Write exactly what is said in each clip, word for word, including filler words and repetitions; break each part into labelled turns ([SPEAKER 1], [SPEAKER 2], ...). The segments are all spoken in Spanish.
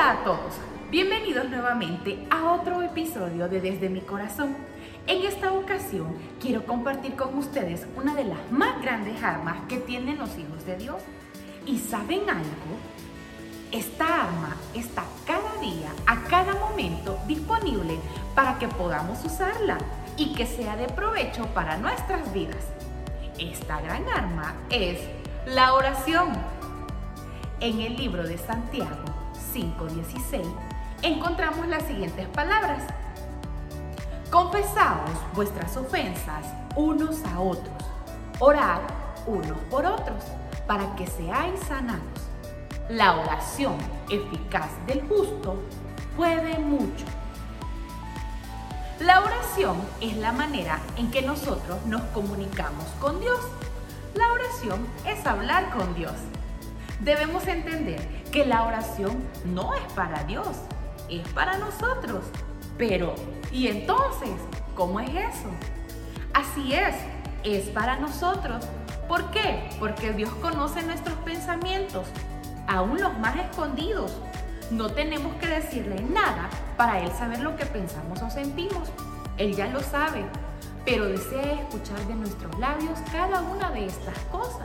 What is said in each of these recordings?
[SPEAKER 1] Hola a todos, bienvenidos nuevamente a otro episodio de Desde mi Corazón. En esta ocasión quiero compartir con ustedes una de las más grandes armas que tienen los hijos de Dios. ¿Y saben algo? Esta arma está cada día, a cada momento disponible para que podamos usarla y que sea de provecho para nuestras vidas. Esta gran arma es la oración. En el libro de Santiago cinco dieciséis encontramos las siguientes palabras: confesaos vuestras ofensas unos a otros, orad unos por otros, para que seáis sanados. La oración eficaz del justo puede mucho. La oración es la manera en que nosotros nos comunicamos con Dios. La oración es hablar con Dios. Debemos entender que la oración no es para Dios, es para nosotros. Pero, ¿y entonces cómo es eso? Así es, es para nosotros. ¿Por qué? Porque Dios conoce nuestros pensamientos, aún los más escondidos. No tenemos que decirle nada para Él saber lo que pensamos o sentimos. Él ya lo sabe, pero desea escuchar de nuestros labios cada una de estas cosas.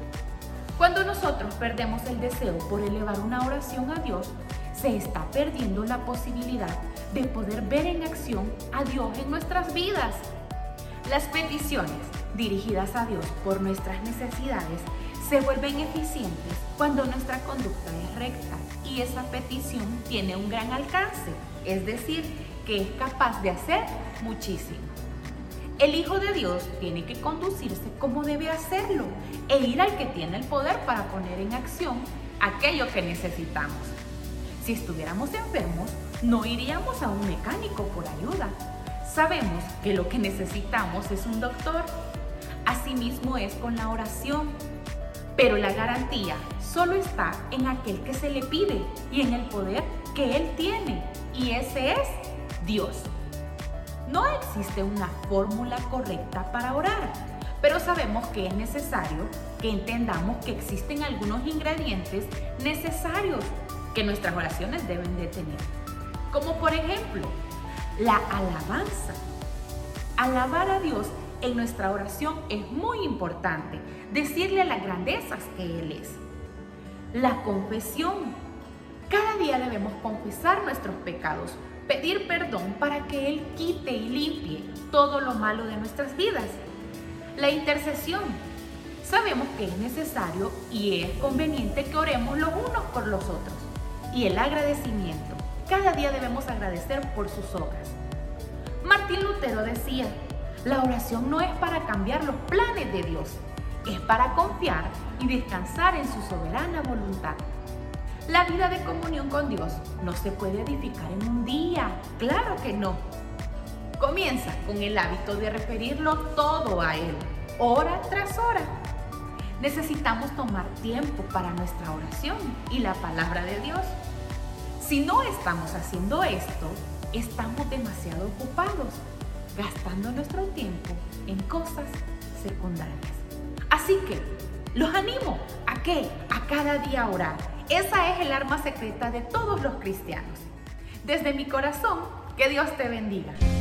[SPEAKER 1] Cuando nosotros perdemos el deseo por elevar una oración a Dios, se está perdiendo la posibilidad de poder ver en acción a Dios en nuestras vidas. Las peticiones dirigidas a Dios por nuestras necesidades se vuelven eficientes cuando nuestra conducta es recta y esa petición tiene un gran alcance, es decir, que es capaz de hacer muchísimo. El Hijo de Dios tiene que conducirse como debe hacerlo e ir al que tiene el poder para poner en acción aquello que necesitamos. Si estuviéramos enfermos, no iríamos a un mecánico por ayuda. Sabemos que lo que necesitamos es un doctor. Asimismo es con la oración. Pero la garantía solo está en aquel que se le pide y en el poder que Él tiene. Y ese es Dios. No existe una fórmula correcta para orar, pero sabemos que es necesario que entendamos que existen algunos ingredientes necesarios que nuestras oraciones deben de tener. Como por ejemplo, la alabanza. Alabar a Dios en nuestra oración es muy importante. Decirle las grandezas que Él es. La confesión. Cada día debemos confesar nuestros pecados, pedir perdón para que Él quite y limpie todo lo malo de nuestras vidas. La intercesión. Sabemos que es necesario y es conveniente que oremos los unos por los otros. Y el agradecimiento. Cada día debemos agradecer por sus obras. Martín Lutero decía: la oración no es para cambiar los planes de Dios, es para confiar y descansar en su soberana voluntad. La vida de comunión con Dios no se puede edificar en un día, claro que no. Comienza con el hábito de referirlo todo a Él, hora tras hora. Necesitamos tomar tiempo para nuestra oración y la palabra de Dios. Si no estamos haciendo esto, estamos demasiado ocupados, gastando nuestro tiempo en cosas secundarias. Así que los animo a que a cada día orar. Esa es el arma secreta de todos los cristianos. Desde mi corazón, que Dios te bendiga.